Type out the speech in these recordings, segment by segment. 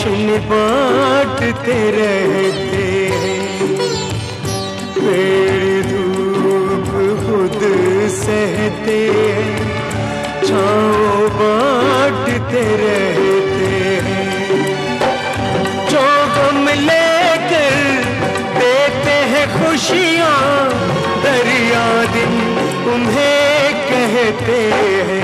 रोशनी बांटते रहते हैं, पेड़ धूप खुद सहते हैं, छाँव बांटते रहते हैं। जो गम लेकर देते हैं खुशियाँ, दरिया दिन उन्हें कहते हैं।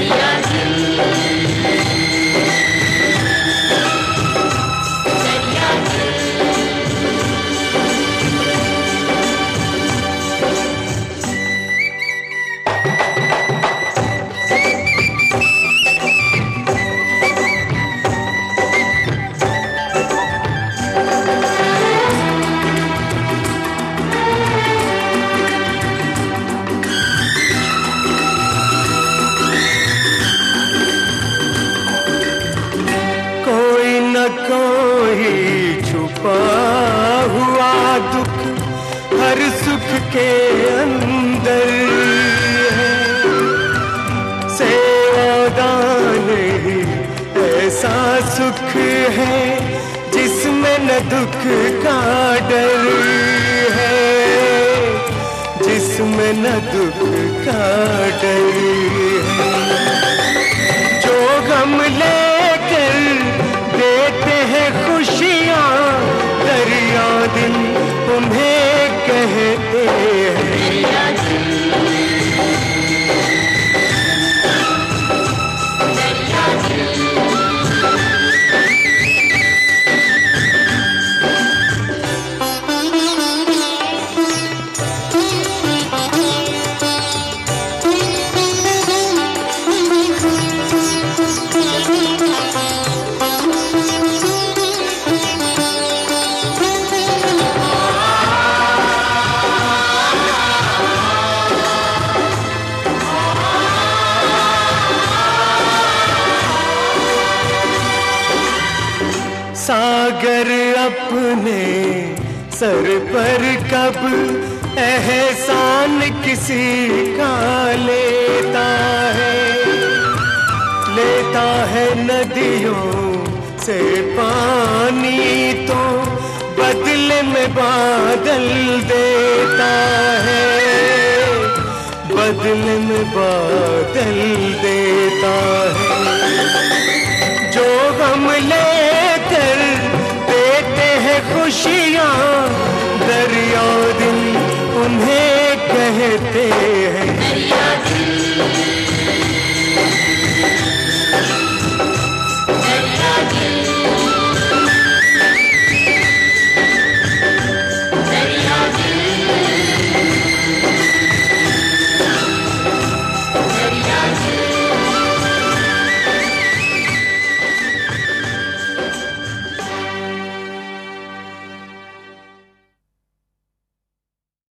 कोई छुपा हुआ दुख हर सुख के अंदर है, सेवादान ही ऐसा सुख है जिसमें न दुख का डर है, जिसमें न दुख का डर है। जो गम लेकर देते हैं खुशियाँ, दरिया दिन उन्हें कहते हैं। सागर अपने सर पर कब एहसान किसी का लेता है नदियों से पानी तो बदले में बादल देता है, बदले में बादल देता है। जो गम लेकर देते हैं खुशियाँ, दरिया दिन उन्हें कहते हैं।